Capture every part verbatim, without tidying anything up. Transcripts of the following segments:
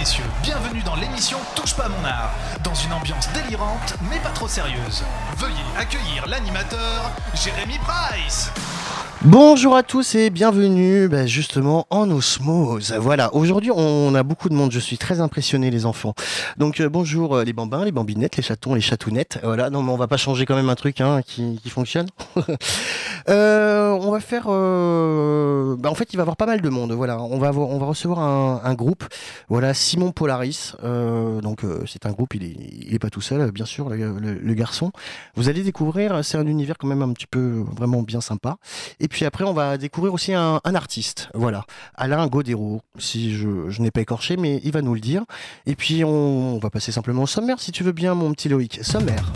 messieurs, bienvenue dans l'émission Touche pas à mon art, dans une ambiance délirante mais pas trop sérieuse. Veuillez accueillir l'animateur Jérémy Price. Bonjour à tous et bienvenue bah, justement en osmose. Voilà, aujourd'hui on a beaucoup de monde, je suis très impressionné les enfants. Donc euh, bonjour euh, les bambins, les bambinettes, les chatons, les chatounettes. Voilà, non mais on va pas changer quand même un truc hein, qui, qui fonctionne. euh, on va faire... Euh... Bah, en fait il va y avoir pas mal de monde, voilà. On va, avoir, on va recevoir un, un groupe, voilà, Simon Polaris. Euh, donc euh, c'est un groupe, il est, il est pas tout seul, bien sûr, le, le, le garçon. Vous allez découvrir, c'est un univers quand même un petit peu vraiment bien sympa. Et puis après, on va découvrir aussi un, un artiste, voilà, Alain Godero, si je, je n'ai pas écorché, mais il va nous le dire. Et puis on, on va passer simplement au sommaire, si tu veux bien, mon petit Loïc. Sommaire.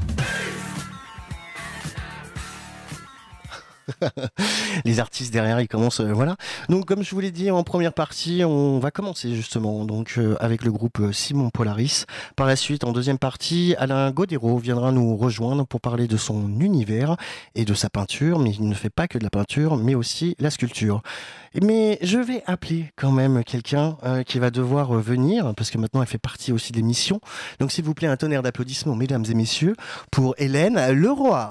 Les artistes derrière, ils commencent, euh, voilà. Donc, comme je vous l'ai dit en première partie, on va commencer justement donc euh, avec le groupe euh, Simon Polaris. Par la suite, en deuxième partie, Alain Godero viendra nous rejoindre pour parler de son univers et de sa peinture, mais il ne fait pas que de la peinture, mais aussi la sculpture. Mais je vais appeler quand même quelqu'un euh, qui va devoir euh, venir, parce que maintenant elle fait partie aussi de l'émission. Donc, s'il vous plaît, un tonnerre d'applaudissements, mesdames et messieurs, pour Hélène Leroy.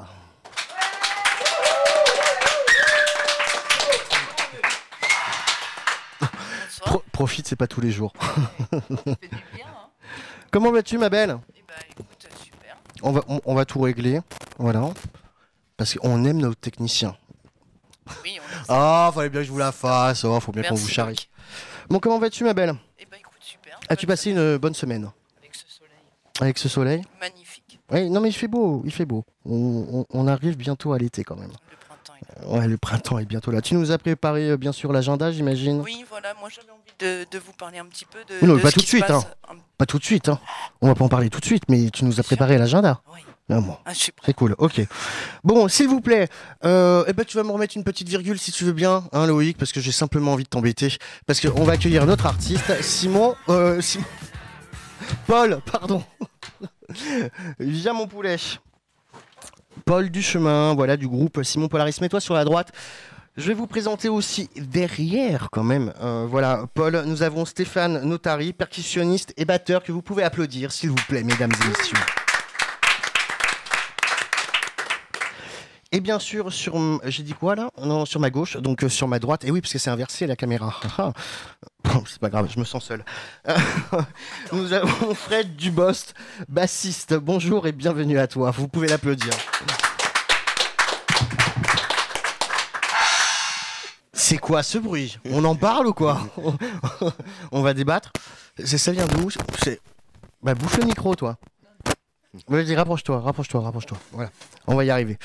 Pro- profite, c'est pas tous les jours. Ça fait du bien, hein. Comment vas-tu, ma belle? Eh ben, écoute, super. on va, on, on va tout régler, voilà. Parce qu'on aime nos techniciens. Oui, on Ah, fallait bien que je vous la fasse. Oh, faut bien qu'on Merci, vous charrie. Loïc. Bon, comment vas-tu, ma belle? Eh ben, écoute, super. As-tu Bonne passé semaine une bonne semaine avec ce soleil avec ce soleil? magnifique? Oui, non, mais il fait beau, il fait beau. On, on- on arrive bientôt à l'été quand même. Le printemps est là. Ouais, le printemps est bientôt là. Tu nous as préparé, euh, bien sûr, l'agenda, j'imagine? Oui, voilà, moi j'avais envie de, de vous parler un petit peu de. Oui, non, de pas ce tout qui de se suite, passe. hein. Un- Pas tout de suite, hein. On va pas en parler tout de suite, mais tu nous as préparé l'agenda. Oui, Ah bon. ah, je suis prête. C'est cool, ok. Bon, s'il vous plaît, euh, eh ben, tu vas me remettre une petite virgule si tu veux bien, hein, Loïc, parce que j'ai simplement envie de t'embêter. Parce qu'on va accueillir notre artiste, Simon. Euh, Simon... Paul, pardon. Viens, mon poulet. Paul Duchemin, voilà, du groupe Simon Polaris. Mets-toi sur la droite. Je vais vous présenter aussi derrière, quand même. Euh, voilà, Paul, nous avons Stéphane Notari, percussionniste et batteur, que vous pouvez applaudir, s'il vous plaît, mesdames et messieurs. Et bien sûr, sur m- j'ai dit quoi là? Non, sur ma gauche, donc euh, sur ma droite. Et oui, parce que c'est inversé la caméra. Ah, bon, c'est pas grave, je me sens seul. Euh, Nous avons Fred Dubost, bassiste. Bonjour et bienvenue à toi. Vous pouvez l'applaudir. C'est quoi ce bruit? On en parle ou quoi? On va débattre. C'est ça vient d'où? C'est bah bouffe le micro, toi. Vas-y, rapproche-toi, rapproche-toi, rapproche-toi. Voilà, on va y arriver.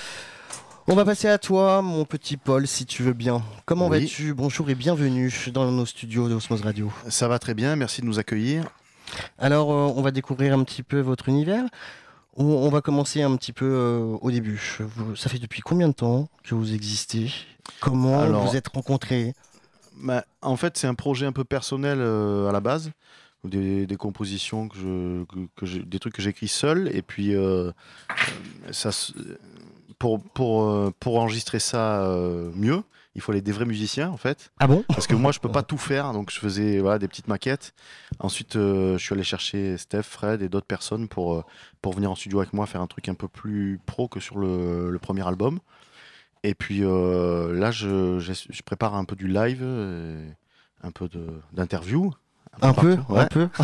On va passer à toi, mon petit Paul, si tu veux bien. Comment Oui. vas-tu? Bonjour et bienvenue dans nos studios de Osmose Radio. Ça va très bien, merci de nous accueillir. Alors, euh, on va découvrir un petit peu votre univers. On, on va commencer un petit peu euh, au début. Vous- ça fait depuis combien de temps que vous existez? Comment Alors- vous êtes rencontrés? Bah, en fait, c'est un projet un peu personnel euh, à la base, des, des compositions, que je, que, que j'ai- des trucs que j'écris seul, et puis euh, euh, ça, se- pour, pour, euh, pour enregistrer ça euh, mieux, il faut aller des vrais musiciens en fait. Ah bon? Parce que moi, je peux pas tout faire, donc je faisais voilà, des petites maquettes. Ensuite, euh, je suis allé chercher Steph, Fred et d'autres personnes pour, euh, pour venir en studio avec moi faire un truc un peu plus pro que sur le, le premier album. Et puis euh, là, je, je, je prépare un peu du live, euh, un peu de- d'interview. Un peu, partout, un ouais. peu.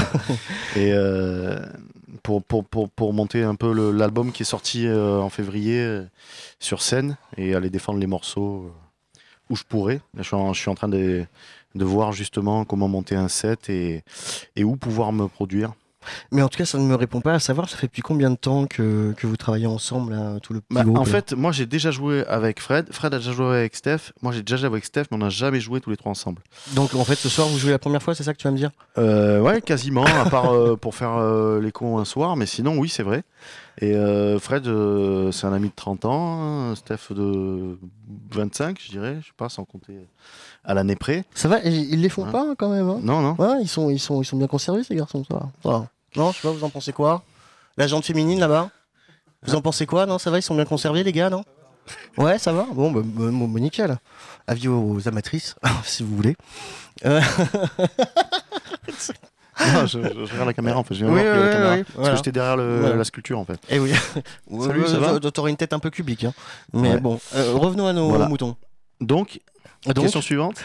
Et euh, pour, pour, pour, pour monter un peu le- l'album qui est sorti euh, en février euh, sur scène et aller défendre les morceaux euh, où je pourrais. Là, je, suis en, je suis en train de, de voir justement comment monter un set et, et où pouvoir me produire. Mais en tout cas, ça ne me répond pas à savoir, ça fait depuis combien de temps que, que vous travaillez ensemble, là, tout le petit Bah, groupe en là fait, moi j'ai déjà joué avec Fred. Fred a déjà joué avec Steph. Moi j'ai déjà joué avec Steph, mais on n'a jamais joué tous les trois ensemble. Donc en fait, ce soir, vous jouez la première fois, c'est ça que tu vas me dire? Euh, ouais, quasiment, à part euh, pour faire euh, les cons un soir, mais sinon, oui, c'est vrai. Et euh, Fred, euh, c'est un ami de trente ans, hein, Steph de vingt-cinq, je dirais, je sais pas, sans compter à l'année près. Ça va? Ils, ils les font Ouais. pas quand même, hein? Non, non. Ouais, ils sont, ils sont, ils sont bien conservés ces garçons, ça va. Ça va. Non, je sais pas, vous en pensez quoi? La jante féminine là-bas? Vous en pensez quoi? Non, ça va, ils sont bien conservés les gars, non? Ouais, ça va? Bon, bah, bah, bon, bah, nickel. Avis aux, aux amatrices, si vous voulez. Euh, Non, je, je, je regarde la caméra en fait. Je viens Oui, voir qu'il y a oui, la caméra. oui, Parce voilà. que j'étais derrière le, Voilà. la sculpture en fait. Eh oui. Salut, ça va T'aurais une tête un peu cubique. Hein. Mais Ouais. bon, euh, revenons à nos Voilà. moutons. Donc, Donc, question suivante.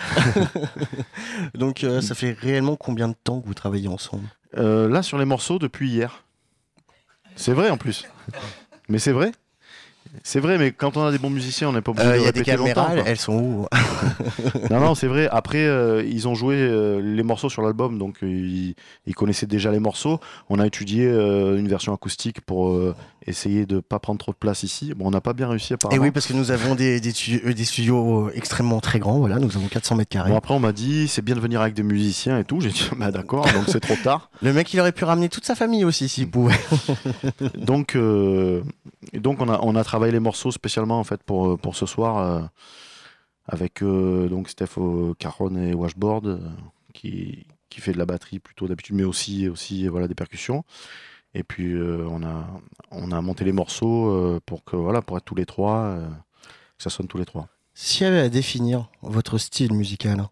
donc euh, ça fait réellement combien de temps que vous travaillez ensemble? Euh, là, sur les morceaux, depuis hier. C'est vrai en plus. Mais c'est vrai. C'est vrai, mais quand on a des bons musiciens, on n'est pas obligé Il de y a des répéter caméras, longtemps. quoi. elles sont où? Non, non, c'est vrai. Après, euh, ils ont joué euh, les morceaux sur l'album, donc euh, ils, ils connaissaient déjà les morceaux. On a étudié euh, une version acoustique pour euh, essayer de pas prendre trop de place ici. Bon, on n'a pas bien réussi Et apparemment. oui, parce que nous avons des, des, studios, euh, des studios extrêmement très grands. Voilà, nous avons quatre cents mètres carrés. Bon, après, on m'a dit c'est bien de venir avec des musiciens et tout. J'ai dit bah d'accord, donc c'est trop tard. Le mec, il aurait pu ramener toute sa famille aussi s'il pouvait. Donc, euh, et donc on a on a travaillé les morceaux spécialement en fait pour pour ce soir euh, avec euh, donc Steph au cajon et washboard euh, qui qui fait de la batterie plutôt d'habitude, mais aussi aussi voilà des percussions. Et puis euh, on a on a monté les morceaux euh, pour que voilà pour être tous les trois, euh, que ça sonne tous les trois. S'il y avait à définir votre style musical,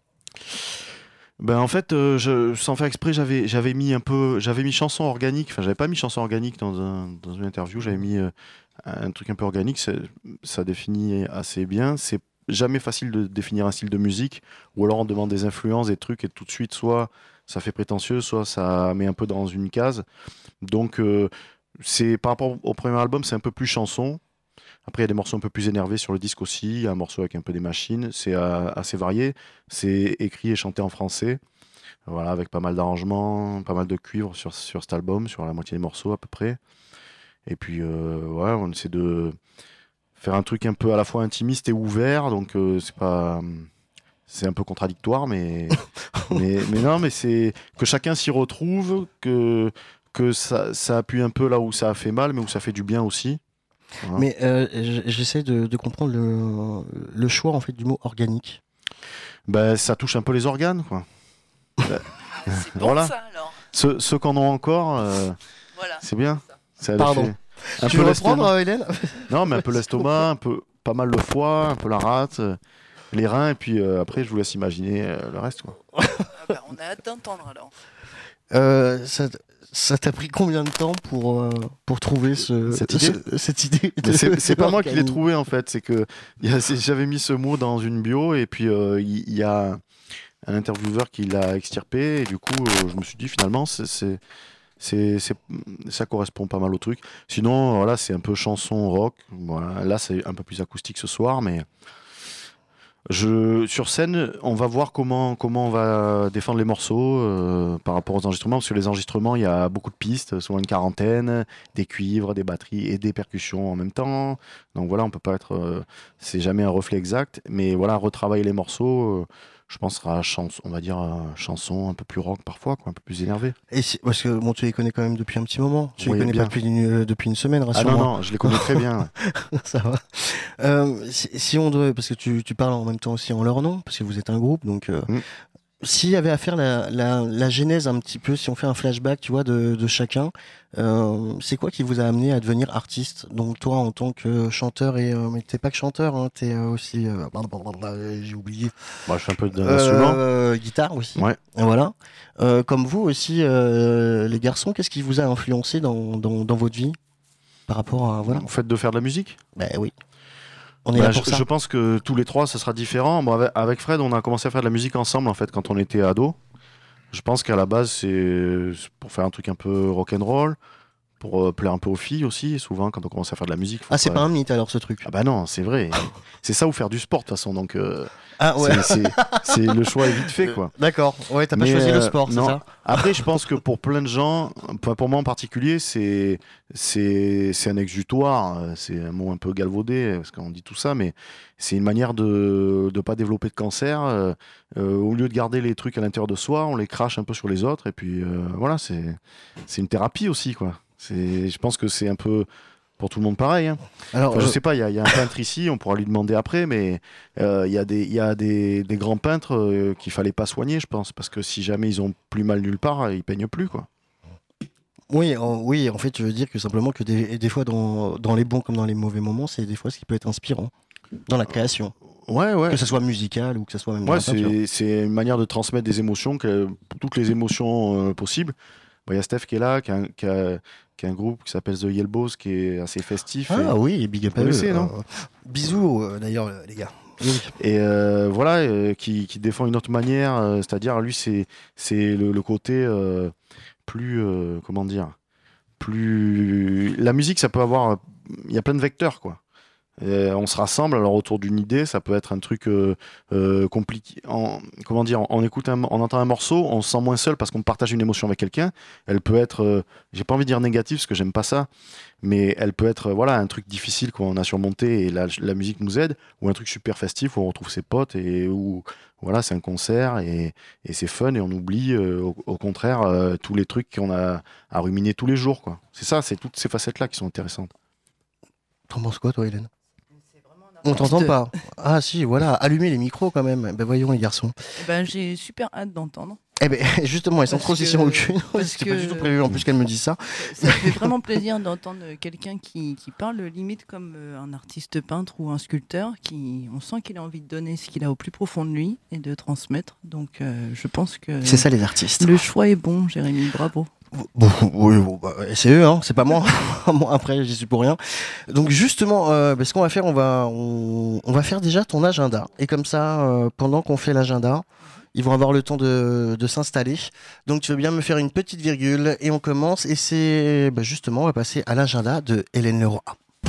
Ben en fait, euh, je, sans faire exprès, j'avais j'avais mis un peu, j'avais mis chanson organique. Enfin, j'avais pas mis chanson organique dans un dans une interview. J'avais mis euh, un truc un peu organique. c'est- Ça définit assez bien. C'est jamais facile de définir un style de musique, ou alors on demande des influences, des trucs, et tout de suite, soit ça fait prétentieux, soit ça met un peu dans une case. Donc, euh, c'est par rapport au premier album, c'est un peu plus chanson. Après, il y a des morceaux un peu plus énervés sur le disque aussi. Il y a un morceau avec un peu des machines. C'est euh, assez varié. C'est écrit et chanté en français. Voilà, avec pas mal d'arrangements, pas mal de cuivre sur, sur cet album, sur la moitié des morceaux à peu près. Et puis, euh, ouais, on essaie de faire un truc un peu à la fois intimiste et ouvert. Donc, euh, c'est pas. C'est un peu contradictoire, mais, mais, mais non, mais c'est que chacun s'y retrouve, que, que ça, ça appuie un peu là où ça a fait mal, mais où ça fait du bien aussi. Voilà. mais euh, j- j'essaie de, de comprendre le, le choix en fait du mot organique. Ben, ça touche un peu les organes, quoi. C'est bon Voilà. ça alors. Ceux, ceux qu'on a encore, euh, Voilà. c'est bien. Ça Pardon. fait un tu peu veux l'estomac. reprendre, euh, Hélène? Non, mais un peu l'estomac, un peu, pas mal le foie, un peu la rate, euh, les reins, et puis euh, après, je vous laisse imaginer euh, le reste, quoi. Ah bah, on a hâte d'entendre alors. Euh, ça ça t'a pris combien de temps pour, euh, pour trouver ce, Cette idée ce- cette idée Mais de- c'est c'est pas moi qui l'ai organique. trouvé en fait, c'est que il y a- c'est- j'avais mis ce mot dans une bio et puis euh, il il y, a un intervieweur qui l'a extirpé et du coup euh, je me suis dit finalement c'est c'est- c'est- c'est- ça correspond pas mal au truc. Sinon voilà c'est un peu chanson rock. Voilà. Là c'est un peu plus acoustique ce soir, mais je, sur scène, on va voir comment, comment on va défendre les morceaux euh, par rapport aux enregistrements. Parce que les enregistrements, il y a beaucoup de pistes, souvent une quarantaine, des cuivres, des batteries et des percussions en même temps. Donc voilà, on peut pas être. euh, c'est jamais un reflet exact. Mais voilà, retravailler les morceaux, euh, je pense, sera chanson, on va dire euh, chanson un peu plus rock parfois, quoi, un peu plus énervé. Et si- parce que bon, tu les connais quand même depuis un petit moment. Tu Oui, les connais bien. pas depuis une, euh, depuis une semaine, Ah non, rassure-moi. non, je les connais très bien. Ça va. Euh, si, si on devait, parce que tu, tu parles en même temps aussi en leur nom, parce que vous êtes un groupe, donc euh, Mm. s'il y avait à faire la, la, la genèse un petit peu, si on fait un flashback, tu vois, de, de chacun, euh, c'est quoi qui vous a amené à devenir artiste? Donc toi, en tant que chanteur, et euh, mais t'es pas que chanteur, hein, t'es euh, aussi, euh, blablabla, j'ai oublié, Moi, je fais un peu d'instrument. euh, guitare aussi. Ouais. Et voilà. Euh, comme vous aussi, euh, les garçons, qu'est-ce qui vous a influencé dans, dans, dans votre vie par rapport à voilà? Au fait de faire de la musique. Ben oui. On est Bah, là je, pour ça. je pense que tous les trois, ça sera différent. Bon, avec, avec Fred, on a commencé à faire de la musique ensemble en fait quand on était ados. Je pense qu'à la base, c'est c'est pour faire un truc un peu rock'n'roll, pour euh, plaire un peu aux filles aussi. Et souvent, quand on commence à faire de la musique, faut Ah, c'est pas un mythe alors ce truc. Ah bah non, c'est vrai. C'est ça ou faire du sport de toute façon. Donc euh, Ah ouais. c'est- c'est c'est- le choix est vite fait quoi. D'accord. Ouais, t'as pas Mais, choisi le euh, sport, c'est non. ça? Après, je pense que pour plein de gens, enfin, pour moi en particulier, c'est c'est c'est un exutoire. euh, C'est un mot un peu galvaudé parce qu'on dit tout ça, mais c'est une manière de ne pas développer de cancer. euh, euh, au lieu de garder les trucs à l'intérieur de soi, on les crache un peu sur les autres. Et puis euh, voilà, c'est c'est une thérapie aussi quoi. C'est, je pense que c'est un peu pour tout le monde pareil. Hein. Alors, Enfin, je euh, sais pas, il y, a- il y a un peintre ici, on pourra lui demander après, mais euh, il y a des, il y a des, des grands peintres euh, qu'il fallait pas soigner, je pense, parce que si jamais ils ont plus mal nulle part, ils peignent plus, quoi. oui, en, oui, en fait, tu veux dire que simplement que des, des fois, dans, dans les bons comme dans les mauvais moments, c'est des fois ce qui peut être inspirant dans la création. Ouais, ouais. Que ce soit musical ou que ce soit même dans Ouais, la peinture. c'est c'est une manière de transmettre des émotions, que, toutes les émotions euh, possibles. Bon, il y a Steph qui est là, qui a, un- qui a- qui a un groupe qui s'appelle The Yelbows, qui est assez festif. et, Ah oui, big up Vous à eux. connaissez, non Euh, bisous euh, d'ailleurs euh, les gars. Oui, oui. et euh, voilà, euh, qui, qui défend une autre manière, euh, c'est-à-dire lui, c'est c'est le, le côté euh, plus, euh, comment dire, plus... La musique, ça peut avoir... Il y a plein de vecteurs, quoi. Et on se rassemble alors autour d'une idée, ça peut être un truc euh, euh, compliqué. En, comment dire, on écoute, un, on entend un morceau, on se sent moins seul parce qu'on partage une émotion avec quelqu'un. Elle peut être, euh, j'ai pas envie de dire négative parce que j'aime pas ça, mais elle peut être, euh, voilà, un truc difficile qu'on a surmonté et la, la musique nous aide, ou un truc super festif où on retrouve ses potes et où, voilà, c'est un concert et, et c'est fun et on oublie, euh, au, au contraire, euh, tous les trucs qu'on a à ruminer tous les jours, quoi. C'est ça, c'est toutes ces facettes-là qui sont intéressantes. T'en penses quoi toi Hélène? C'est vraiment un On t'entend artiste. pas. Ah si, voilà, allumez les micros quand même. Ben voyons les garçons. Eh ben, j'ai super hâte d'entendre. Eh ben justement, elles sont Parce transition que- aucune. parce C'était pas du tout que- prévu en plus qu'elle me dise ça. Ça me fait vraiment plaisir d'entendre quelqu'un qui, qui parle limite comme euh, un artiste peintre ou un sculpteur. Qui, on sent qu'il a envie de donner ce qu'il a au plus profond de lui et de transmettre. Donc euh, je pense que C'est ça les artistes. le choix est bon, Jérémy. Bravo. Bon, oui, bon, bah, c'est eux, hein, c'est pas moi. Moi, après, j'y suis pour rien. Donc justement, euh, bah, ce qu'on va faire, on va, on, on va faire déjà ton agenda. Et comme ça, euh, pendant qu'on fait l'agenda, ils vont avoir le temps de, de s'installer. Donc tu veux bien me faire une petite virgule et on commence. Et c'est bah, justement, on va passer à l'agenda de Hélène Leroy.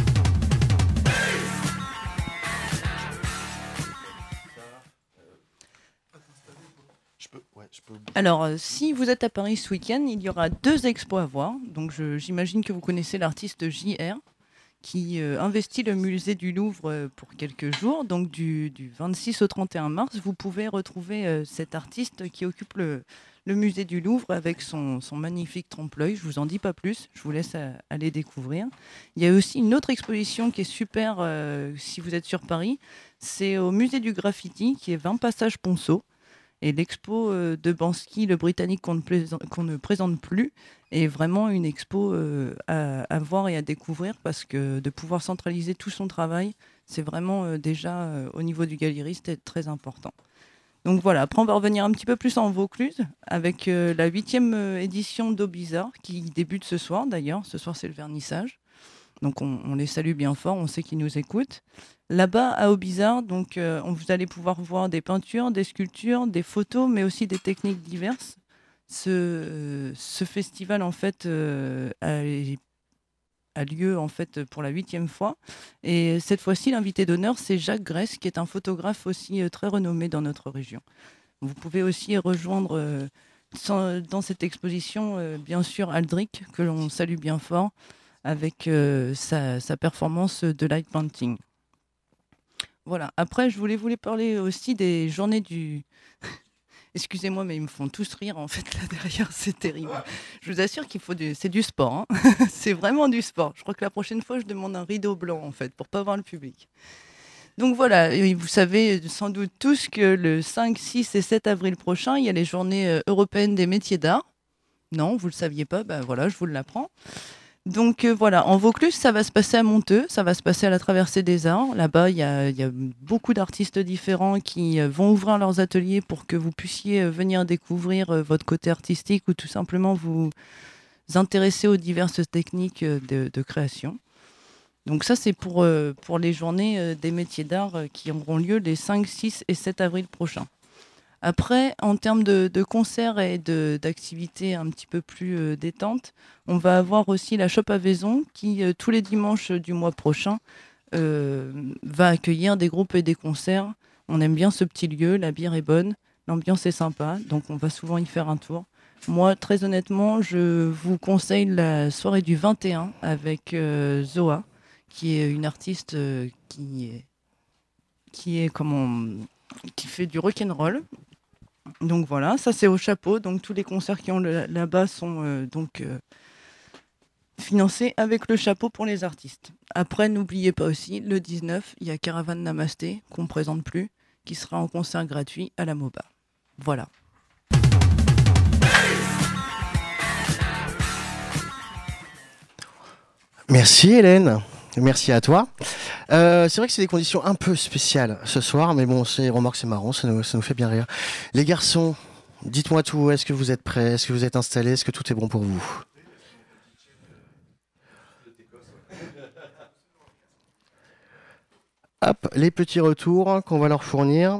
Je peux, ouais, je peux... Alors, euh, si vous êtes à Paris ce week-end, il y aura deux expos à voir. Donc, je- j'imagine que vous connaissez l'artiste J R, qui euh, investit le musée du Louvre euh, pour quelques jours. Donc, du, du vingt-six au trente et un mars, vous pouvez retrouver euh, cet artiste qui occupe le, le musée du Louvre avec son, son magnifique trompe-l'œil. Je vous en dis pas plus, je vous laisse euh, aller découvrir. Il y a aussi une autre exposition qui est super euh, si vous êtes sur Paris. C'est au musée du graffiti, qui est vingt passages Ponceau. Et l'expo euh, de Banksy, le Britannique qu'on ne, plaisa- qu'on ne présente plus, est vraiment une expo euh, à, à voir et à découvrir, parce que de pouvoir centraliser tout son travail, c'est vraiment euh, déjà euh, au niveau du galériste très important. Donc voilà, après on va revenir un petit peu plus en Vaucluse avec euh, la huitième euh, édition d'Eau Bizarre qui débute ce soir d'ailleurs. Ce soir c'est le vernissage. Donc on, on les salue bien fort, on sait qu'ils nous écoutent. Là-bas, à Aubizard, donc, euh, on- vous allez pouvoir voir des peintures, des sculptures, des photos, mais aussi des techniques diverses. Ce, euh, ce festival, en fait, euh, a, a lieu en fait, pour la huitième fois. Et cette fois-ci, l'invité d'honneur, c'est Jacques Grèce, qui est un photographe aussi euh, très renommé dans notre région. Vous pouvez aussi rejoindre euh, sans- dans cette exposition, euh, bien sûr, Aldric, que l'on salue bien fort, avec euh, sa, sa performance de light painting. Voilà. Après, je voulais vous les parler aussi des journées du... Excusez-moi, mais ils me font tous rire, en fait, là derrière, c'est terrible. Je vous assure qu'il faut du... C'est du sport, hein. C'est vraiment du sport. Je crois que la prochaine fois, je demande un rideau blanc, en fait, pour pas voir le public. Donc voilà, et vous savez sans doute tous que le cinq, six et sept avril prochain, il y a les journées euh, européennes des métiers d'art. Non, vous ne le saviez pas, ben voilà, je vous l'apprends. Donc euh, voilà, en Vaucluse, ça va se passer à Monteux, ça va se passer à la Traversée des Arts. Là-bas, il y a, il y a beaucoup d'artistes différents qui euh, vont ouvrir leurs ateliers pour que vous puissiez euh, venir découvrir euh, votre côté artistique ou tout simplement vous intéresser aux diverses techniques euh, de, de création. Donc ça, c'est pour, euh, pour les journées euh, des métiers d'art euh, qui auront lieu les cinq, six et sept avril prochains. Après, en termes de, de concerts et de- d'activités un petit peu plus euh, détentes, on va avoir aussi la Shop à Vaison qui, euh, tous les dimanches du mois prochain, euh, va accueillir des groupes et des concerts. On aime bien ce petit lieu, la bière est bonne, l'ambiance est sympa, donc on va souvent y faire un tour. Moi, très honnêtement, je vous conseille la soirée du vingt et un avec euh, Zoa, qui est une artiste euh, qui est, qui est comment, qui fait du rock'n'roll. Donc voilà, ça c'est au chapeau. Donc tous les concerts qui ont le- là-bas sont euh, donc euh, financés avec le chapeau pour les artistes. Après, n'oubliez pas aussi, le dix-neuf, il y a Caravane Namasté, qu'on ne présente plus, qui sera en concert gratuit à la MOBA. Voilà. Merci Hélène. Merci à toi. Euh, c'est vrai que c'est des conditions un peu spéciales ce soir, mais bon, c'est remarque, c'est marrant, ça nous, ça nous fait bien rire. Les garçons, dites-moi tout. Est-ce que vous êtes prêts? Est-ce que vous êtes installés? Est-ce que tout est bon pour vous? Hop, les petits retours qu'on va leur fournir.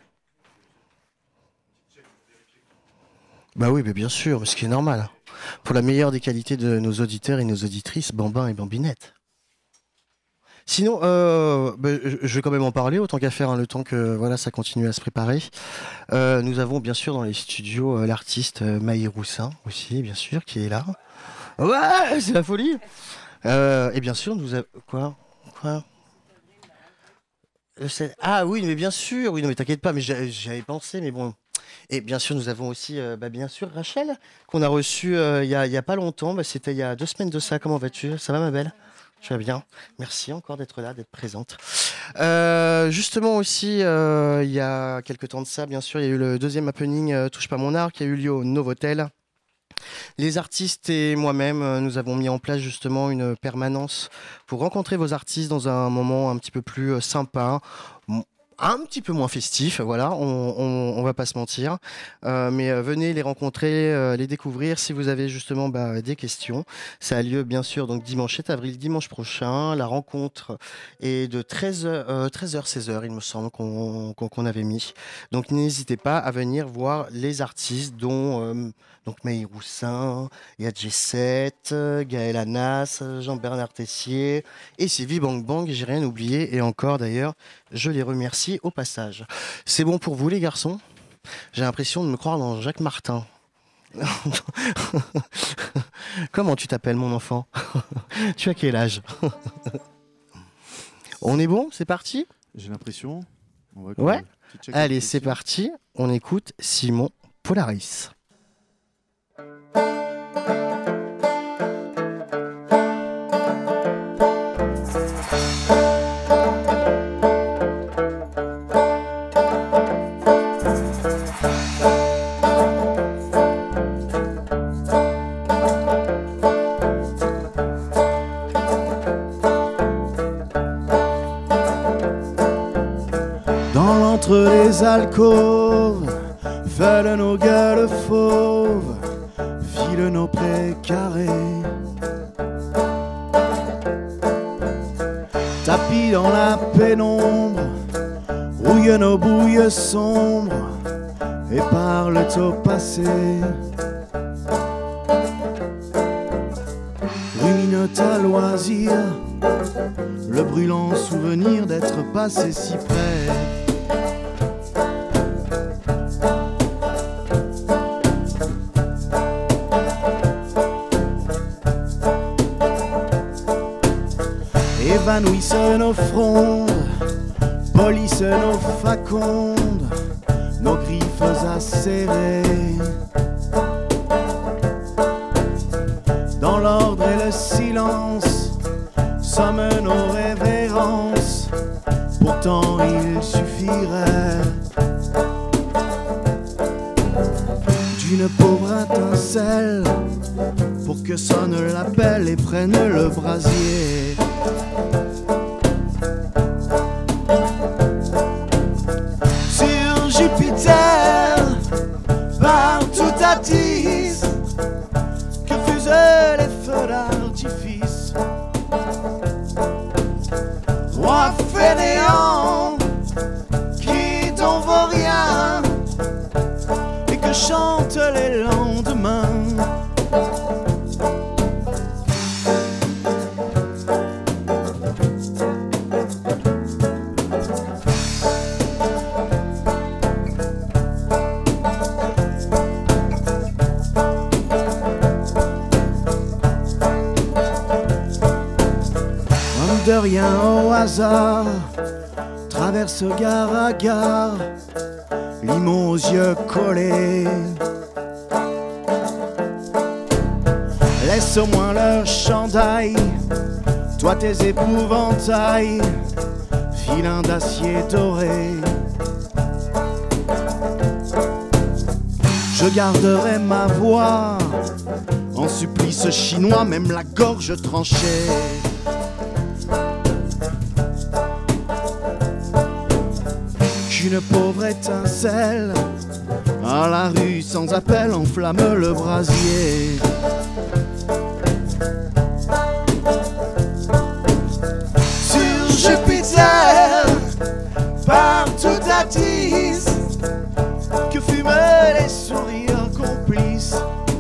Bah oui, mais bien sûr, mais ce qui est normal. Pour la meilleure des qualités de nos auditeurs et nos auditrices, bambins et bambinettes. Sinon, euh, bah, je vais quand même en parler, autant qu'à faire, hein, le temps que voilà, ça continue à se préparer. Euh, nous avons bien sûr dans les studios euh, l'artiste euh, Maï Roussin aussi, bien sûr, qui est là. Ouais, c'est la folie. Euh, et bien sûr, nous avons... Quoi Quoi C'est- Ah oui, mais bien sûr, oui, non, mais t'inquiète pas, mais j'a- j'avais pensé, mais bon. Et bien sûr, nous avons aussi, euh, bah, bien sûr, Rachel, qu'on a reçue euh, il y a, il y a pas longtemps. Bah, c'était il y a deux semaines de ça. Comment vas-tu? Ça va, ma belle? Tu vas bien? Merci encore d'être là, d'être présente. Euh, justement aussi, euh, il y a quelques temps de ça, bien sûr, il y a eu le deuxième happening euh, Touche pas mon art qui a eu lieu au Novotel. Les artistes et moi-même, euh, nous avons mis en place justement une permanence pour rencontrer vos artistes dans un moment un petit peu plus euh, sympa, m- un petit peu moins festif, voilà, on, on, on va pas se mentir. Euh, mais euh, venez les rencontrer, euh, les découvrir si vous avez justement bah, des questions. Ça a lieu bien sûr donc dimanche sept avril, dimanche prochain. La rencontre est de treize heures, euh, treize heures seize heures, il me semble qu'on qu'on qu'on avait mis. Donc n'hésitez pas à venir voir les artistes dont euh, donc Maï Roussin, il y a G sept, euh, Gaël Anas, euh, Jean-Bernard Tessier et Sylvie Bang Bang, j'ai rien oublié. Et encore d'ailleurs, je les remercie au passage. C'est bon pour vous les garçons? J'ai l'impression de me croire dans Jacques Martin. Comment tu t'appelles mon enfant? Tu as quel âge? On est bon? C'est parti? J'ai l'impression. On va Ouais. petit check Allez, ici. c'est parti. On écoute Simon Polaris. Dans l'entre les alcôves, veulent nos gueules fauves, filent nos précarés. Tapis dans la pénombre, rouillent nos bouilles sombres et parlent au passé. Ruminent à loisir le brûlant souvenir d'être passé si près. Évanouissent nos frondes, polissent nos facondes, nos griffes acérées. Dans l'ordre et le silence, sommes nos révérences, pourtant il suffirait d'une pauvre étincelle pour que sonne l'appel et prenne le brasier. Sur Jupiter, partout attise, que fusent les feux d'artifice. Roi fainéant, qui t'en vaut rien, et que chantent les lendemains. Homme de rien au hasard, traverse gare à gare, limon aux yeux collés. Laisse au moins leur chandail, toi tes épouvantails, filins d'acier doré. Je garderai ma voix en supplice chinois, même la gorge tranchée. qu'une pauvre étincelle à la rue sans appel enflamme le brasier. Sur Jupiter, partout attise que fument les sourires complices.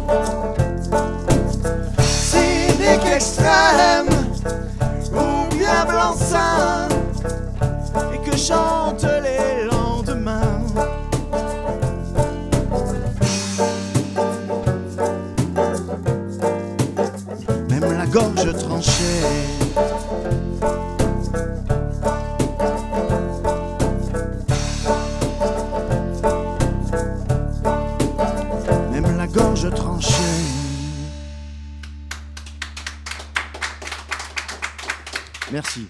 Cynique extrême ou bien blanc-seing, et que chantent les lendemains. Même la gorge tranchée. Même la gorge tranchée. Merci.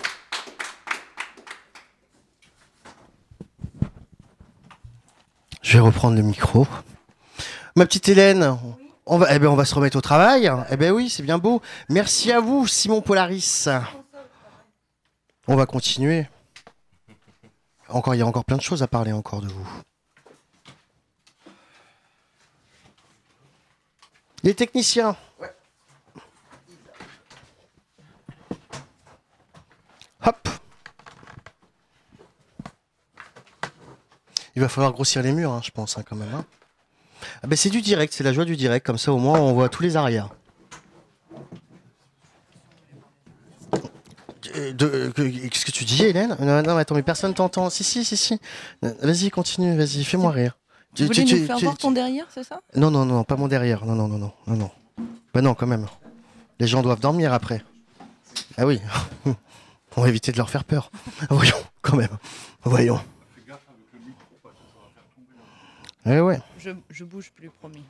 Je vais reprendre le micro. Ma petite Hélène, on va, eh ben, on va se remettre au travail. Eh ben oui, c'est bien beau. Merci à vous, Simon Polaris. On va continuer. Encore, il y a encore plein de choses à parler encore de vous. Les techniciens. Hop. Il va falloir grossir les murs, hein, je pense, hein, quand même. Hein. Ah ben, c'est du direct, c'est la joie du direct. Comme ça, au moins, on voit tous les arrières. De, de, qu'est-ce que tu dis, Hélène? Non, non, mais attends, mais personne t'entend. Si, si, si, si. Vas-y, continue, vas-y, fais-moi rire. Tu voulais tu, nous faire tu, voir tu, ton derrière, c'est ça? Non, non, non, pas mon derrière. Non, non, non, non, non, non. Bah non, quand même. Les gens doivent dormir après. Ah oui. On va éviter de leur faire peur. Voyons, quand même. Voyons. Eh ouais. Je, je bouge plus, promis.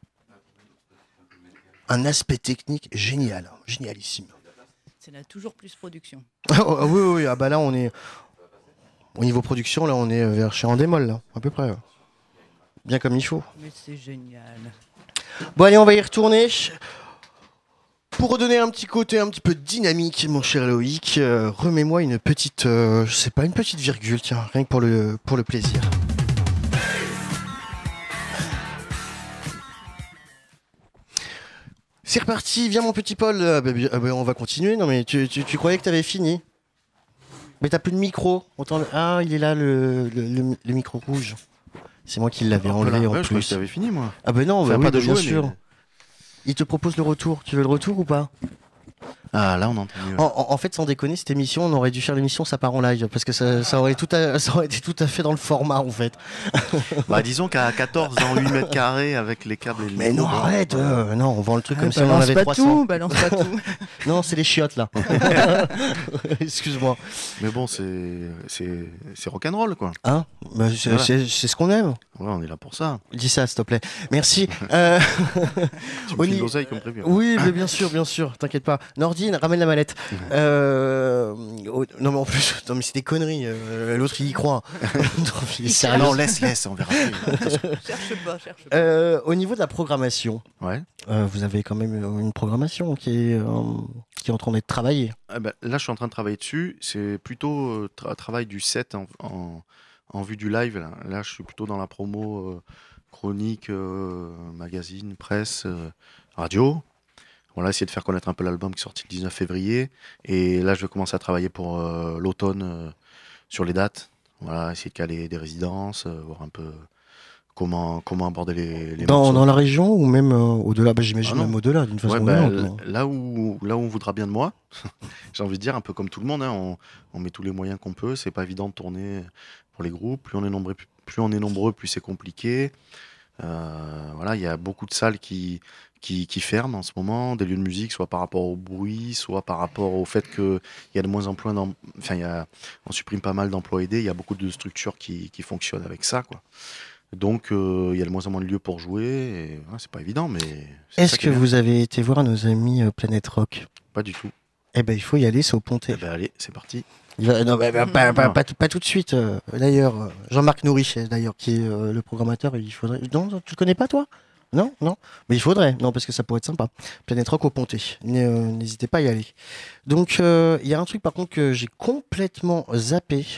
Un aspect technique génial, génialissime. C'est la toujours plus production. Oh, oui, oui, ah bah là on est au niveau production, là on est vers chez Endemol, là, à peu près. Bien comme il faut. Mais c'est génial. Bon allez, on va y retourner. Pour redonner un petit côté un petit peu dynamique, mon cher Loïc, euh, remets-moi une petite, euh, je sais pas, une petite virgule, tiens, rien que pour le, pour le plaisir. C'est reparti, viens mon petit Paul. Ah bah, ah bah, on va continuer. Non mais tu, tu, tu croyais que t'avais fini? Mais t'as plus de micro. Autant... Ah, il est là le, le, le, le micro rouge. C'est moi qui l'avais enlevé là, en ouais, plus. Je croyais que t'avais fini moi. Ah bah non, enfin, bah, pas oui, de bien jouer, sûr. Mais... Il te propose le retour. Tu veux le retour ou pas? Ah là on entend mieux. En, en, en fait, sans déconner, cette émission, on aurait dû faire l'émission ça part en live parce que ça, ça, aurait tout à, ça aurait été tout à fait dans le format en fait. Bah disons qu'à quatorze dans huit mètres carrés avec les câbles et les Mais non, bon, arrête, euh, non, on vend le truc Ah, comme si on en avait pas trois cents. tout, balance pas tout. Non, c'est les chiottes là. Excuse-moi. Mais bon, c'est c'est c'est rock'n'roll quoi. Hein, bah, c'est Voilà. c'est- c'est ce qu'on aime. Ouais, on est là pour ça. Dis ça, s'il te plaît. Merci. Euh, Tu Au me files ni- l'oseille comme prévu. Oui, mais bien sûr, bien sûr. T'inquiète pas. Nordine, ramène la mallette. Euh, oh, non mais en plus, non mais c'est des conneries. euh, L'autre il y croit. Non, il est Ah sérieux. non, laisse, laisse, on verra. Cherche pas, cherche pas. Euh, au niveau de la programmation, Ouais. euh, vous avez quand même une programmation qui est, euh, qui est en train d'être travaillée. Ah ben, là, je suis en train de travailler dessus. C'est plutôt euh, tra- travail du set en, en, en vue du live. Là. Là, je suis plutôt dans la promo euh, chronique, euh, magazine, presse, euh, radio. Voilà, essayer de faire connaître un peu l'album qui est sorti le dix-neuf février. Et là, je vais commencer à travailler pour euh, l'automne euh, sur les dates. Voilà, essayer de caler des résidences, euh, voir un peu comment, comment aborder les, les Dans, morceaux. dans la région ou même euh, au-delà, bah, j'imagine Ah non. même au-delà d'une façon Ouais, ou bah, d'une autre. l- là, où, là où on voudra bien de moi, j'ai envie de dire, un peu comme tout le monde, hein, on, on met tous les moyens qu'on peut. C'est pas évident de tourner pour les groupes. Plus on est nombreux, plus, plus on est nombreux, plus c'est compliqué. Euh, voilà, il y a beaucoup de salles qui, qui, qui ferment en ce moment, des lieux de musique, soit par rapport au bruit, soit par rapport au fait qu'il y a de moins en moins d'em- enfin, il y a, on supprime pas mal d'emplois aidés. Il y a beaucoup de structures qui, qui fonctionnent avec ça, quoi. Donc, euh, il y a de moins en moins de lieux pour jouer. Et, ouais, c'est pas évident, mais c'est Est-ce ça qui que est bien. vous avez été voir nos amis euh, Planète Rock? Pas du tout. Eh ben, il faut y aller, c'est au Pontet. Eh ben, allez, c'est parti. Il va- non, bah, bah, pas, pas- Non. pas tout- pas tout de suite. euh, d'ailleurs, euh, Jean-Marc Nourri, d'ailleurs, qui est euh, le programmateur, il faudrait. Non, tu le connais pas, toi? Non, non. Mais il faudrait, non, parce que ça pourrait être sympa. Planète Rock au Pontet. N- euh, N'hésitez pas à y aller. Donc, euh, il y a un truc, par contre, que j'ai complètement zappé.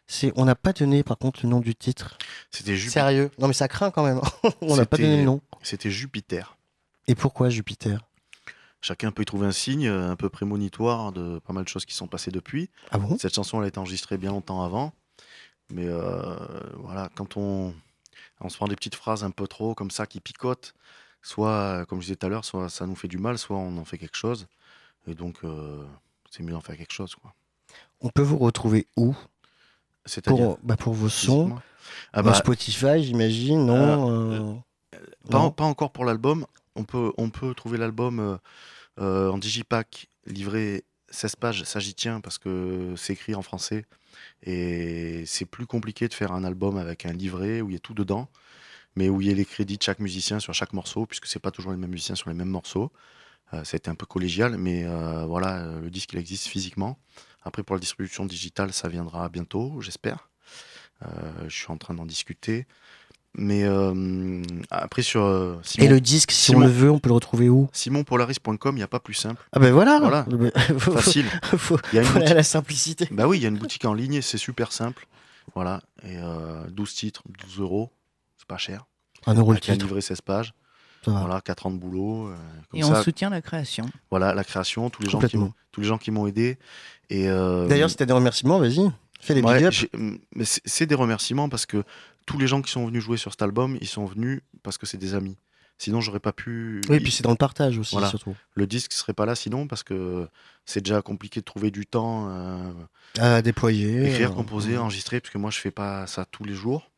C'est, on n'a pas donné par contre le nom du titre. C'était Jupiter. Sérieux? Non mais ça craint quand même. On n'a pas C'était- donné le nom. C'était Jupiter. Et pourquoi Jupiter? Chacun peut y trouver un signe euh, un peu prémonitoire de pas mal de choses qui sont passées depuis. Ah bon? Cette chanson elle a été enregistrée bien longtemps avant. Mais euh, voilà, quand on, on se prend des petites phrases un peu trop comme ça qui picotent, soit, euh, comme je disais tout à l'heure, soit ça nous fait du mal, soit on en fait quelque chose. Et donc, euh, c'est mieux d'en faire quelque chose, quoi. On peut vous retrouver où? C'est-à-dire Pour, bah, pour vos sons? physiquement. Ah Bah, bah, Spotify, j'imagine, non? euh, pas, non pas encore pour l'album. On peut, on peut trouver l'album euh, euh, en digipack, livré seize pages, ça j'y tiens parce que c'est écrit en français. Et c'est plus compliqué de faire un album avec un livret où il y a tout dedans, mais où il y a les crédits de chaque musicien sur chaque morceau, puisque c'est pas toujours les mêmes musiciens sur les mêmes morceaux. Euh, ça a été un peu collégial, mais euh, voilà, euh, le disque il existe physiquement. Après, pour la distribution digitale, ça viendra bientôt, j'espère. Euh, je suis en train d'en discuter. Mais euh, après, sur euh, Simon, Et le disque, si Simon- on le veut, on peut le retrouver où? simon polaris point com, il n'y a pas plus simple. Ah ben voilà. Voilà. faut, faut- Facile. faut- Il y a une faut aller à boutique. la simplicité. Bah oui, il y a une boutique en ligne, c'est super simple. Voilà. Et euh, douze titres, douze euros, c'est pas cher. Un euro le Avec un titre. livret seize pages. Ça va. Voilà, quatre ans de boulot. euh, comme Et on ça, soutient la création. voilà, la création, tous les gens qui Complètement. m'ont, tous les gens qui m'ont aidé. Et euh, D'ailleurs, si t'as des remerciements, vas-y. Fais les ouais, big up. j'ai- mais c'est c'est des remerciements parce que tous les gens qui sont venus jouer sur cet album, ils sont venus parce que c'est des amis. Sinon, j'aurais pas pu. Oui, puis c'est dans le partage aussi, Voilà. surtout. Le disque serait pas là sinon parce que c'est déjà compliqué de trouver du temps. euh, À déployer. écrire, euh, composer, enregistrer, parce que moi je fais pas ça tous les jours.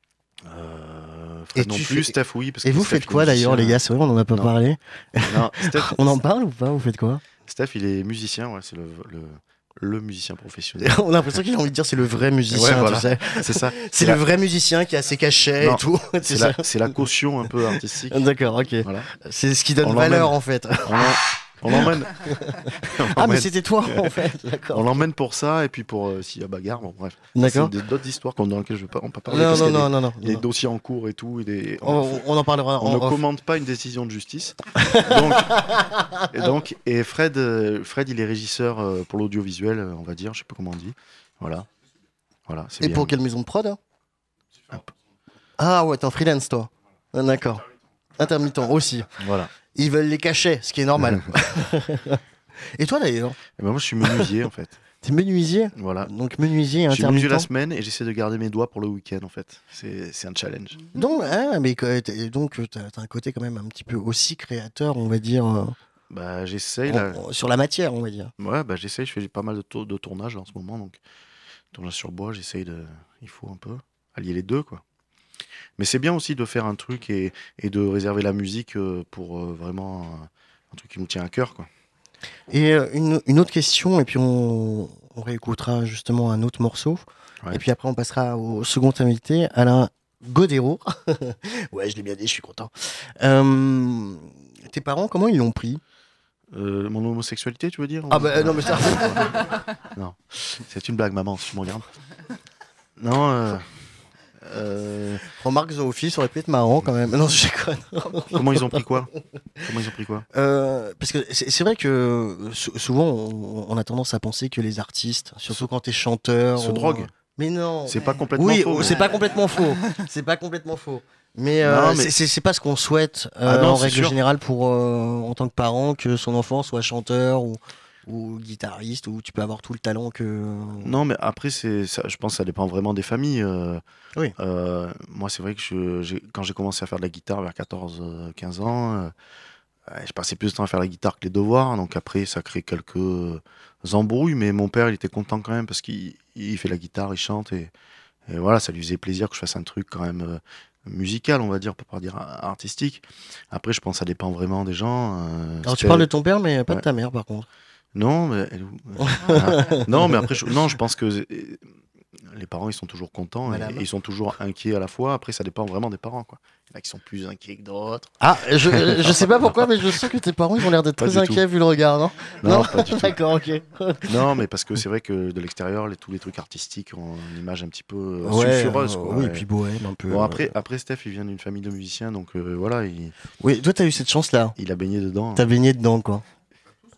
Euh, Fred Et non tu plus, fais- Steph oui. Parce Et que vous Steph, faites il est quoi d'ailleurs, les musicien. gars? C'est vrai, on en a pas Non. parlé. Non, Steph, On en parle ou pas? Vous faites quoi? Steph, il est musicien, ouais, c'est le, le, le musicien professionnel. On a l'impression qu'il a envie de dire c'est le vrai musicien, Ouais, voilà. tu sais. C'est ça. C'est la- le vrai musicien qui a ses cachets Non, et tout. C'est C'est la, ça. c'est la caution un peu artistique. D'accord, ok. Voilà. C'est ce qui donne On valeur l'emmène. en fait. On, l'en- on l'emmène. on Ah, mais l'emmène- c'était toi en fait. on D'accord. l'emmène pour ça et puis pour euh, s'il y a bagarre. Bon, bref. D'accord. C'est des- d'autres histoires qu'on- dans lesquelles je ne peux pas, on peut pas Non, parler. parce non, qu'il y a non, des- non, non. Il y a des non. dossiers en cours et tout. Et des, On, on en parlera On en ne off. commande pas une décision de justice. donc, et, donc, et Fred, euh, Fred, il est régisseur euh, pour l'audiovisuel, euh, on va dire, je sais pas comment on dit. Voilà. Voilà, c'est Et bien. pour quelle maison de prod hein Ah ouais, t'es en freelance toi. Ah, d'accord. Intermittent aussi. Voilà. Ils veulent les cachets, ce qui est normal. Et toi d'ailleurs, Et ben moi, je suis menuisier en fait. t'es menuisier. Voilà. Donc menuisier et Je suis menuisier intermittent. la semaine et j'essaie de garder mes doigts pour le week-end en fait. C'est c'est un challenge. Donc, ah, mais que- t'es- donc euh, t'as t'as un côté quand même un petit peu aussi créateur, on va dire, euh, Bah, j'essaye. en- Là... en- sur la matière, on va dire. Ouais, bah, j'essaye. Je fais pas mal de, tour- de tournages en ce moment. Donc, tournage sur bois, j'essaye de. Il faut un peu allier les deux, quoi. Mais c'est bien aussi de faire un truc et, et de réserver la musique euh, pour euh, vraiment euh, un truc qui nous tient à cœur, quoi. Et euh, une, une autre question, et puis on, on réécoutera justement un autre morceau. Ouais. Et puis après, on passera au second invité, Alain Godéro. Ouais, je l'ai bien dit, je suis content. Euh, tes parents, comment ils l'ont pris? Euh, mon homosexualité, tu veux dire Ah bah non, mais ça... Non, c'est une blague, maman, si tu me regardes. Non, euh, euh, Remarque Zoophilie, ça aurait pu être marrant quand même. Non, je déconne. comment ils ont pris quoi Comment ils ont pris quoi Euh, parce que c'est c'est vrai que euh, sou- souvent on, on a tendance à penser que les artistes, surtout quand t'es chanteur, Se ou- droguent. Mais non. C'est pas complètement Oui, faux. c'est mais- pas complètement faux. C'est pas complètement faux. Mais, euh, Non, mais- c'est- c'est c'est pas ce qu'on souhaite euh, Ah non, en c'est règle sûr. générale pour euh, en tant que parent que son enfant soit chanteur ou, ou guitariste ou tu peux avoir tout le talent que. Non, mais après, c'est, ça, je pense que ça dépend vraiment des familles. euh, Oui. euh, moi, c'est vrai que je, j'ai- quand j'ai commencé à faire de la guitare vers quatorze quinze ans, euh, ouais, je passais plus de temps à faire la guitare que les devoirs. Donc après, ça crée quelques embrouilles. Mais mon père, il était content quand même parce qu'il il fait la guitare, il chante. Et, et voilà, ça lui faisait plaisir que je fasse un truc quand même euh, musical, on va dire, pour pas dire artistique. Après, je pense que ça dépend vraiment des gens. euh, Alors tu c'était- parles de ton père mais pas de Ouais. ta mère par contre. Non, mais elle est où Ah, non, mais après, je, non, je pense que euh, les parents, ils sont toujours contents et, Madame. et ils sont toujours inquiets à la fois. Après, ça dépend vraiment des parents, quoi. Il y en a qui sont plus inquiets que d'autres. Ah, je, je sais pas pourquoi mais je sens que tes parents ils ont l'air d'être Pas très du tout. inquiets vu le regard, non? Non, pas du tout. D'accord, ok. Non, mais parce que c'est vrai que de l'extérieur, les, tous les trucs artistiques ont une image un petit peu euh, Ouais, sulfureuse, euh, quoi. oui, Et- et puis bohème un peu. Bon, euh, après, après, Steph, il vient d'une famille de musiciens, donc euh, voilà, il, Oui, toi t'as eu cette chance là. il a baigné dedans. T'as baigné dedans quoi.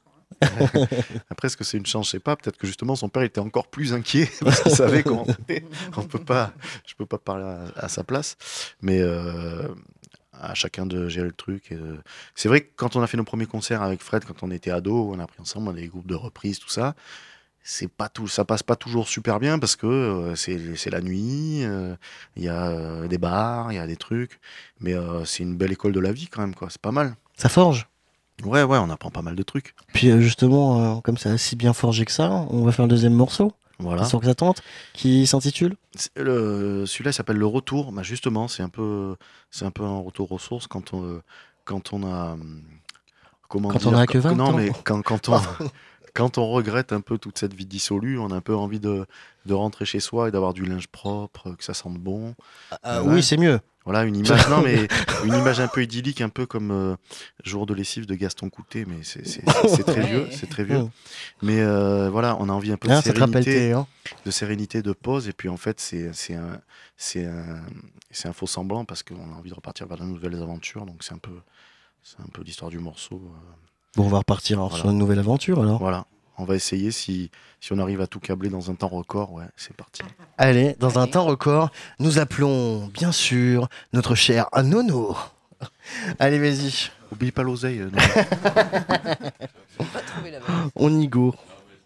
Après, est-ce que c'est une chance? Je sais pas. Peut-être que justement, son père était encore plus inquiet parce qu'il savait comment c'était. On peut pas, je peux pas parler à, à sa place. Mais euh, à chacun de gérer le truc. Et de... C'est vrai que quand on a fait nos premiers concerts avec Fred, quand on était ado, on a pris ensemble, on a des groupes de reprises, tout ça. C'est pas tout, ça passe pas toujours super bien parce que euh, c'est, c'est la nuit, il euh, y a euh, des bars, il y a des trucs. Mais euh, c'est une belle école de la vie quand même, quoi. C'est pas mal. Ça forge. Ouais, ouais, on apprend pas mal de trucs. Puis euh, justement, euh, comme ça a si bien forgé que ça, on va faire un deuxième morceau. Voilà. Sur que ça tente, qui s'intitule le, Celui-là s'appelle Le Retour. Bah justement, c'est un peu, c'est un peu un retour aux sources quand on, quand on a, comment quand dire, on a que vingt non, ans. mais quand, quand on, quand on regrette un peu toute cette vie dissolue, on a un peu envie de, de rentrer chez soi et d'avoir du linge propre, que ça sente bon. Ah, ouais. Oui, c'est mieux. Voilà, une image, non, mais une image un peu idyllique, un peu comme euh, Jour de lessive de Gaston Coutet, mais c'est, c'est, c'est, c'est très vieux, c'est très vieux. Mmh. Mais euh, voilà, on a envie un peu de Ah, ça te rappelle sérénité, tes, hein. de sérénité, de pause, et puis en fait, c'est, c'est un, c'est un, c'est un faux semblant parce qu'on a envie de repartir vers de nouvelles aventures, donc c'est un peu, c'est un peu l'histoire du morceau. euh. Bon, on va repartir alors, Voilà. sur une nouvelle aventure alors. Voilà, on va essayer si, si on arrive à tout câbler dans un temps record, ouais, c'est parti. Allez, dans un Allez. temps record, nous appelons bien sûr notre cher Nono. Allez, vas-y, Oublie pas l'oseille. euh, non. Pas trouvé la bonne. on y go.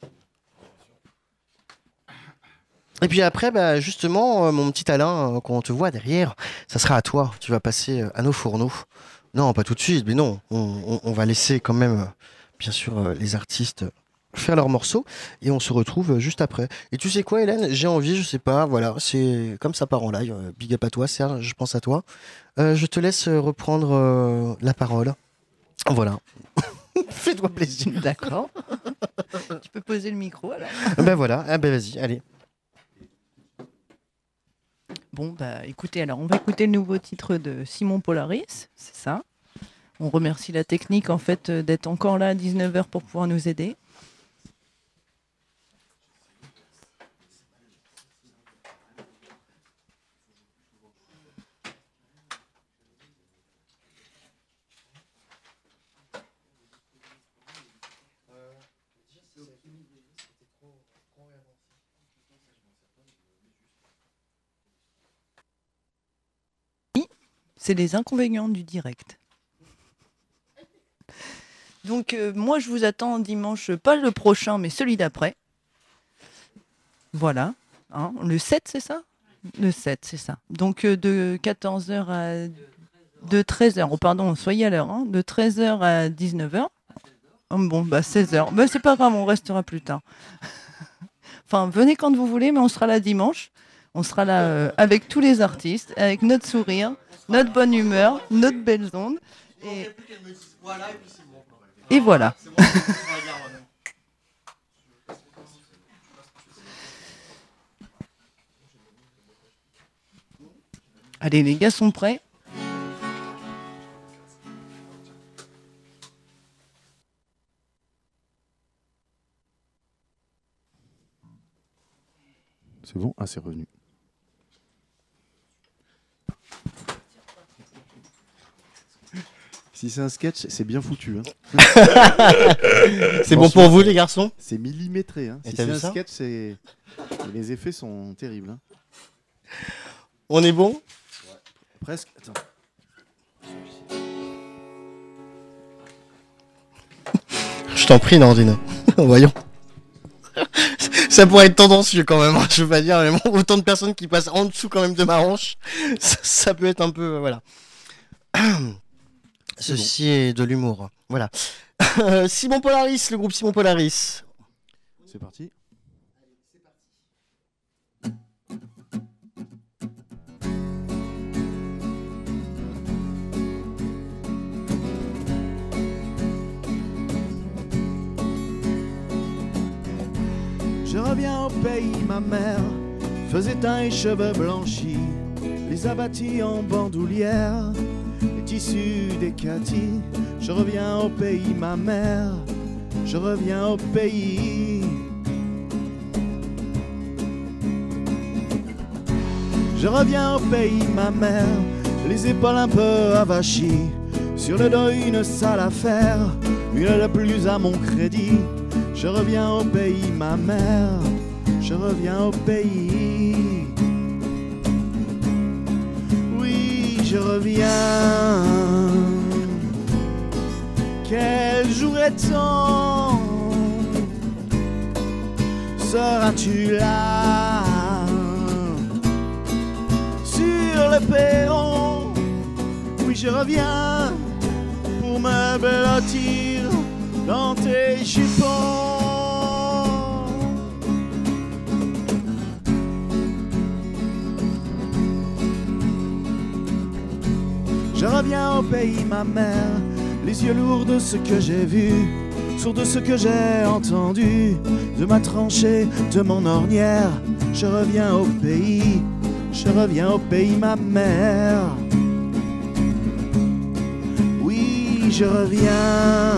Et puis après, bah, justement, euh, mon petit Alain, euh, quand on te voit derrière, ça sera à toi. Tu vas passer euh, à nos fourneaux. Non, pas tout de suite, mais non. On, on- on va laisser quand même, euh, bien sûr, euh, les artistes faire leurs morceaux et on se retrouve euh, juste après. Et tu sais quoi, Hélène? J'ai envie, je sais pas, voilà, c'est comme ça part en live. euh, Big up à toi, Serge, je pense à toi. Euh, je te laisse euh, reprendre euh, la parole. Voilà. Fais-toi plaisir. D'accord. Tu peux poser le micro alors. Ben voilà, ah ben vas-y, allez. Bon, bah écoutez, alors on va écouter le nouveau titre de Simon Polaris, c'est ça. On remercie la technique en fait euh, d'être encore là à dix-neuf heures pour pouvoir nous aider. C'est les inconvénients du direct. Donc euh, moi je vous attends dimanche, pas le prochain mais celui d'après. Voilà, hein, le sept c'est ça? Le sept c'est ça. Donc euh, de quatorze heures à... de treize heures, oh, pardon, soyez à l'heure, hein, de treize heures à dix-neuf heures. Oh, bon, bah seize heures, bah, c'est pas grave, on restera plus tard. Enfin, venez quand vous voulez, mais on sera là dimanche. On sera là euh, avec tous les artistes, avec notre sourire, notre bonne humeur, notre belle onde. Et, et voilà. Allez, les gars sont prêts? C'est bon? Ah, c'est revenu. Si c'est un sketch, c'est bien foutu. Hein. C'est bon pour vous les garçons? C'est millimétré. Hein. Et Si t'as c'est vu un ça sketch, c'est... les effets sont terribles. Hein. On est bon? Presque. Attends. Je t'en prie, Nandine. Voyons. Ça pourrait être tendancieux quand même, hein, je veux pas dire, mais bon, autant de personnes qui passent en dessous quand même de ma hanche, ça, ça peut être un peu, euh, voilà. Ceci est de l'humour, voilà. Euh, Simon Polaris, le groupe Simon Polaris. C'est parti. Je reviens au pays, ma mère faisait teint et cheveux blanchis, les abattis en bandoulière, les tissus des catis. Je reviens au pays, ma mère, je reviens au pays. Je reviens au pays, ma mère, les épaules un peu avachies, sur le dos une sale affaire, une de plus à mon crédit. Je reviens au pays, ma mère, je reviens au pays. Oui, je reviens. Quel jour est-on? Seras-tu là sur le perron? Oui, je reviens pour me blottir dans tes jupons. Je reviens au pays, ma mère, les yeux lourds de ce que j'ai vu, sourds de ce que j'ai entendu, de ma tranchée, de mon ornière. Je reviens au pays, je reviens au pays, ma mère. Oui, je reviens.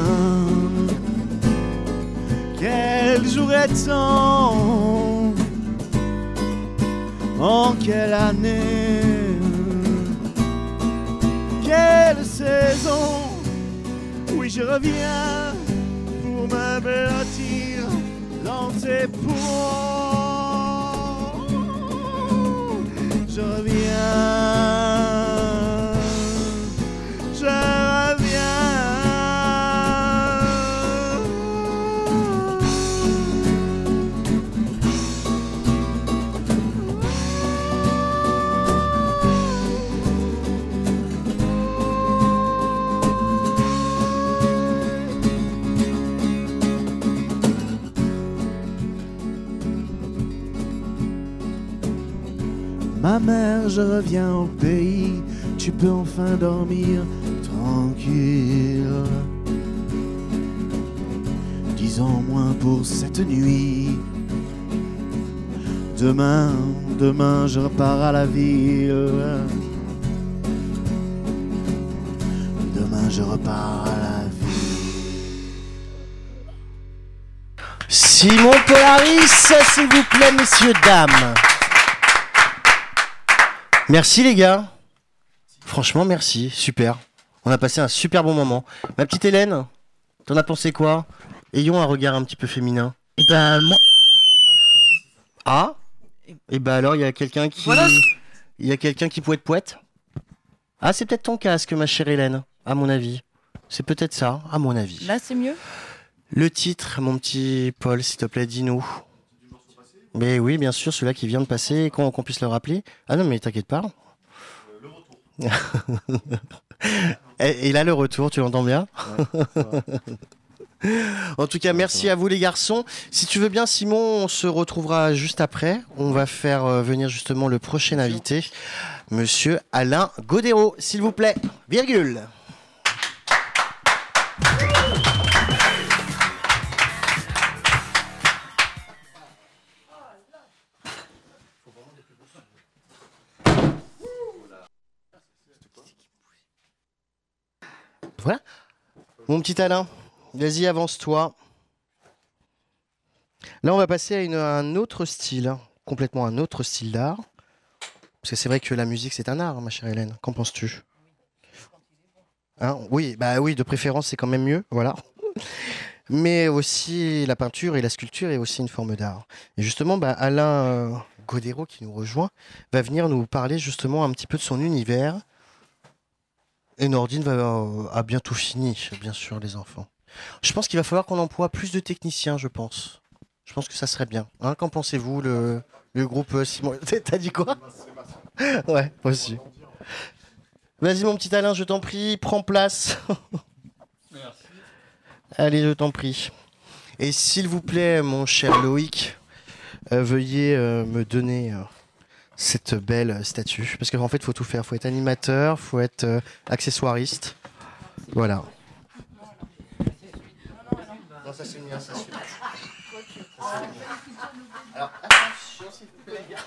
Quel jour est-on? En quelle année? Quelle saison? Oui, je reviens pour me blottir dans tes poumons. Je reviens, je reviens. Ma mère, je reviens au pays, tu peux enfin dormir tranquille. Dix ans moins pour cette nuit. Demain, demain, je repars à la ville. Demain, je repars à la ville. Simon Polaris, s'il vous plaît, messieurs, dames. Merci les gars. Franchement, merci. Super. On a passé un super bon moment. Ma petite Hélène, t'en as pensé quoi? Ayons un regard un petit peu féminin. Et ben moi. Ah? Et bah alors, il y a quelqu'un qui... Voilà. Il y a quelqu'un qui poète poète. Ah, c'est peut-être ton casque, ma chère Hélène, à mon avis. C'est peut-être ça, à mon avis. Là, c'est mieux. Le titre, mon petit Paul, s'il te plaît, dis-nous. Mais oui, bien sûr, celui-là qui vient de passer, qu'on qu'on puisse le rappeler. Ah non, mais t'inquiète pas. Le retour. et, et là, le retour, tu l'entends bien? Ouais, ouais. En tout cas, merci à vous les garçons. Si tu veux bien, Simon, on se retrouvera juste après. On va faire euh, venir justement le prochain invité, Monsieur Alain Godéro, s'il vous plaît. Virgule. Voilà. Mon petit Alain, vas-y, avance-toi. Là, on va passer à, une, à un autre style, hein, complètement un autre style d'art. Parce que c'est vrai que la musique, c'est un art, ma chère Hélène. Qu'en penses-tu? Hein, oui, bah oui, de préférence, c'est quand même mieux, voilà. Mais aussi, la peinture et la sculpture est aussi une forme d'art. Et justement, bah, Alain euh, Godéro, qui nous rejoint, va venir nous parler justement un petit peu de son univers. Et Nordine va, euh, a bientôt fini, bien sûr, les enfants. Je pense qu'il va falloir qu'on emploie plus de techniciens, je pense. Je pense que ça serait bien. Hein, qu'en pensez-vous, le, le groupe euh, Simon? T'as dit quoi? Ouais, moi aussi. Vas-y, mon petit Alain, je t'en prie, prends place. Merci. Allez, je t'en prie. Et s'il vous plaît, mon cher Loïc, euh, veuillez euh, me donner... Euh, cette belle statue. Parce qu'en fait, il faut tout faire. Il faut être animateur, il faut être euh, accessoiriste. Voilà. Non, ça c'est bien, ça suit. Alors, attention, s'il vous plaît, les gars.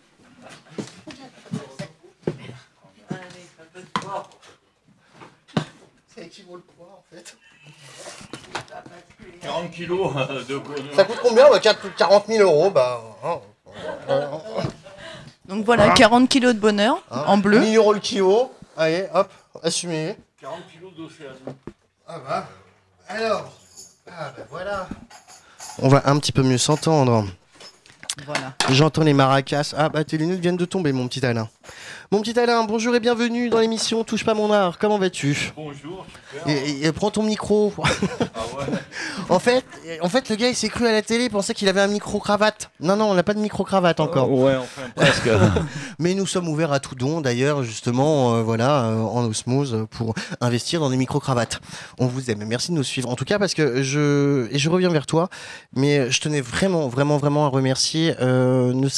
C'est qui vaut le poids, en fait. quarante kilos de bonheur. Ça coûte combien? Bah, quarante mille euros. Bah, hein, euh, Donc voilà, quarante kilos de bonheur, hein, en bleu. mille euros le kilo. Allez, hop, assumez. quarante kilos d'océan. Ah bah. Alors, ah bah voilà. On va un petit peu mieux s'entendre. Voilà. J'entends les maracas. Ah bah tes lunettes viennent de tomber, mon petit Alain. Mon petit Alain, bonjour et bienvenue dans l'émission Touche pas mon art. Comment vas-tu? Bonjour, super. et, et, et prends ton micro. Ah ouais. en fait, en fait, le gars il s'est cru à la télé, il pensait qu'il avait un micro cravate. Non non, on n'a pas de micro cravate encore. Euh, ouais, enfin presque. Mais nous sommes ouverts à tout don, d'ailleurs, justement, euh, voilà, euh, en osmose, pour investir dans des micro-cravates. On vous aime. Merci de nous suivre. En tout cas, parce que je, et je reviens vers toi, mais je tenais vraiment, vraiment, vraiment à remercier, euh, ne,